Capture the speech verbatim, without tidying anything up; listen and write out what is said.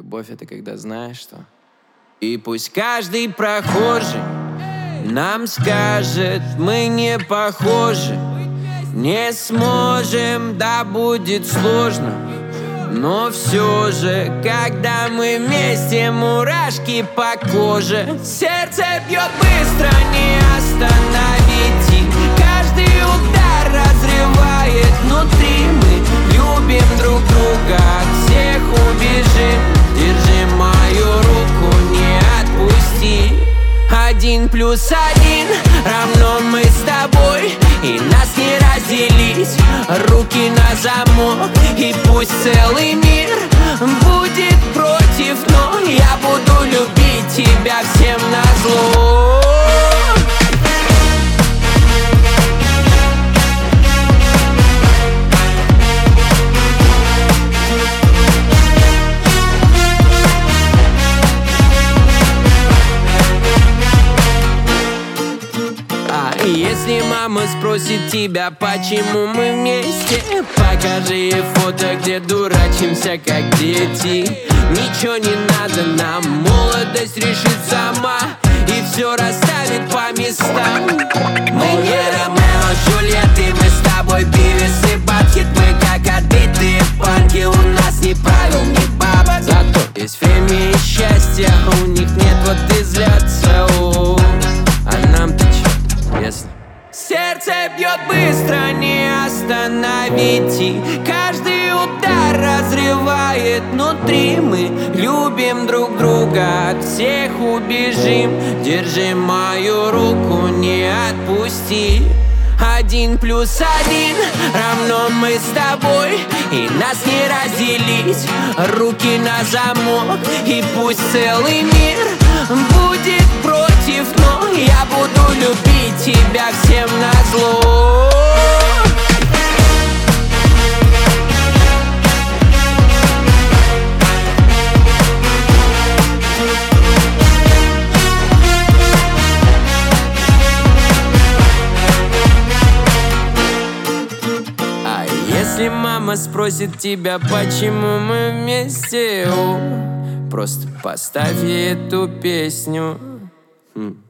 Любовь — это когда знаешь, что... И пусть каждый прохожий нам скажет, мы не похожи, не сможем, да будет сложно. Но все же, когда мы вместе, мурашки по коже. Сердце бьет быстро, не остановить. И каждый удар разрывает внутри. Мы любим друг друга, от всех убежим. Держи мою руку, не отпусти. Один плюс один равно мы с тобой, и нас не разделить. Руки на замок, и пусть целый мир будет против, но я буду любить тебя всем назло. Если мама спросит тебя, почему мы вместе, покажи ей фото, где дурачимся, как дети. Ничего не надо нам, молодость решит сама и все расставит по местам. Мы не Ромео с Джульеттой, мы с тобой Бивис и Батхед. Мы как отбитые панки, у нас ни правил, ни бабок. Зато есть время и счастье, а у них нет, вот и злятся. О, а нам-то чё, если... Сердце бьет быстро, не остановить. И каждый удар разрывает внутри. Мы любим друг друга, от всех убежим. Держи мою руку, не отпусти. Один плюс один равно мы с тобой, и нас не разделить. Руки на замок, и пусть целый мир будет против, но я буду любить тебя всем назло. Если мама спросит тебя, почему мы вместе, о, просто поставь ей эту песню. Хм.